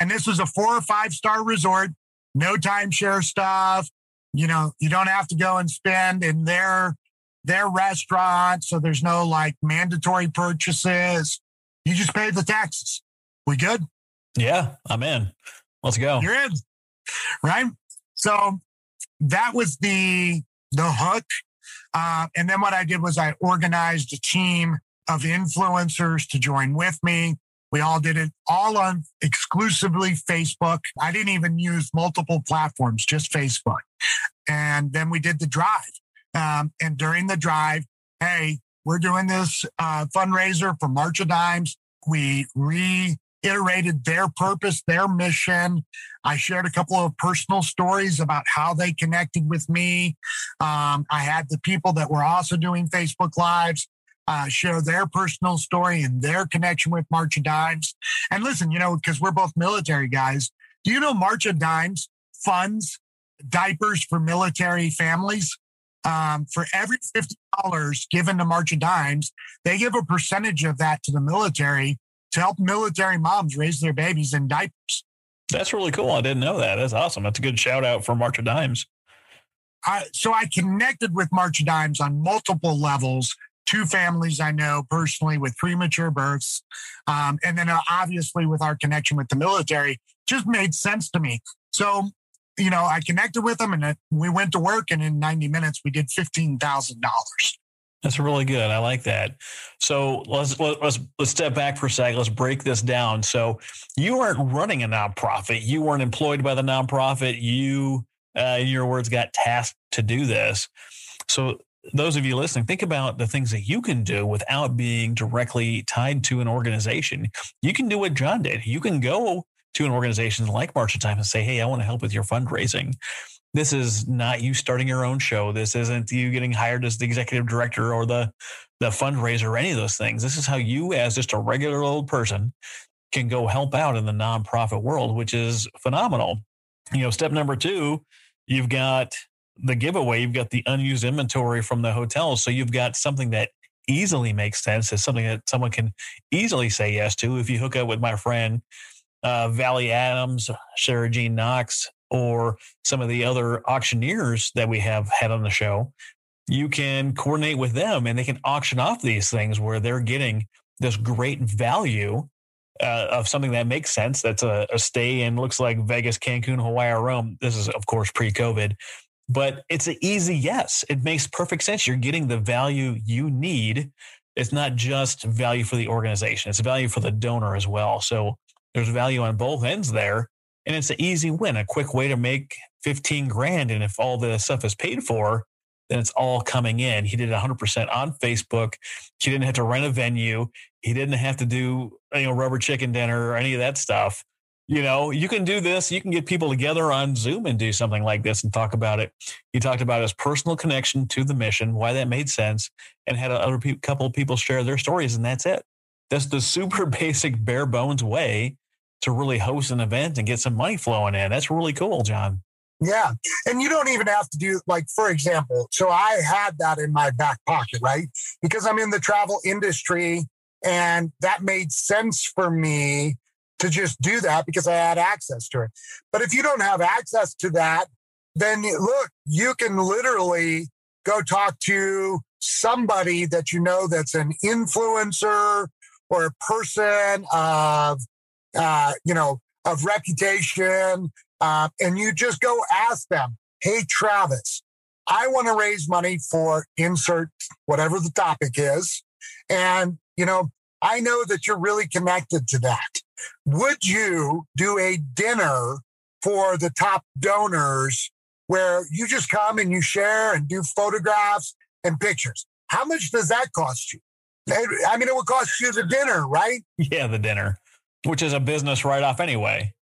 And this was a 4 or 5 star resort, no timeshare stuff. You don't have to go and spend in their restaurant. So there's no like mandatory purchases. You just pay the taxes. We good? Yeah, I'm in. Let's go. You're in, right? So that was the hook. And then what I did was I organized a team of influencers to join with me. We all did it all on exclusively Facebook. I didn't even use multiple platforms, just Facebook. And then we did the drive. And during the drive, hey, we're doing this fundraiser for March of Dimes. We reiterated their purpose, their mission. I shared a couple of personal stories about how they connected with me. I had the people that were also doing Facebook Lives share their personal story and their connection with March of Dimes. And listen, because we're both military guys, do you know March of Dimes funds diapers for military families? For every $50 given to March of Dimes, they give a percentage of that to the military to help military moms raise their babies in diapers. That's really cool. I didn't know that. That's awesome. That's a good shout out for March of Dimes. So I connected with March of Dimes on multiple levels. 2 families I know personally with premature births. And then obviously with our connection with the military, just made sense to me. So, I connected with them and we went to work, and in 90 minutes, we did $15,000. That's really good. I like that. So let's step back for a second. Let's break this down. So you weren't running a nonprofit. You weren't employed by the nonprofit. You, in your words, got tasked to do this. So those of you listening, think about the things that you can do without being directly tied to an organization. You can do what John did. You can go to an organization like March of Dimes and say, hey, I want to help with your fundraising. This is not you starting your own show. This isn't you getting hired as the executive director or the fundraiser or any of those things. This is how you, as just a regular old person, can go help out in the nonprofit world, which is phenomenal. Step number 2, you've got the giveaway. You've got the unused inventory from the hotel. So you've got something that easily makes sense. It's something that someone can easily say yes to. If you hook up with my friend, Valley Adams, Sarah Jean Knox, or some of the other auctioneers that we have had on the show, you can coordinate with them and they can auction off these things where they're getting this great value of something that makes sense. That's a stay in, looks like Vegas, Cancun, Hawaii, or Rome. This is, of course, pre-COVID, but it's an easy yes. It makes perfect sense. You're getting the value you need. It's not just value for the organization. It's value for the donor as well. So there's value on both ends there. And it's an easy win, a quick way to make 15 grand. And if all the stuff is paid for, then it's all coming in. He did 100% on Facebook. He didn't have to rent a venue. He didn't have to do, rubber chicken dinner or any of that stuff. You can do this. You can get people together on Zoom and do something like this and talk about it. He talked about his personal connection to the mission, why that made sense, and had a couple of people share their stories. And that's it. That's the super basic bare bones way to really host an event and get some money flowing in. That's really cool, John. Yeah. And you don't even have to do, like, for example, so I had that in my back pocket, right? Because I'm in the travel industry and that made sense for me to just do that because I had access to it. But if you don't have access to that, then look, you can literally go talk to somebody that that's an influencer or a person of reputation. And you just go ask them, hey, Travis, I want to raise money for insert whatever the topic is. And, I know that you're really connected to that. Would you do a dinner for the top donors where you just come and you share and do photographs and pictures? How much does that cost you? I mean, it would cost you the dinner, right? Yeah, the dinner, which is a business write-off anyway.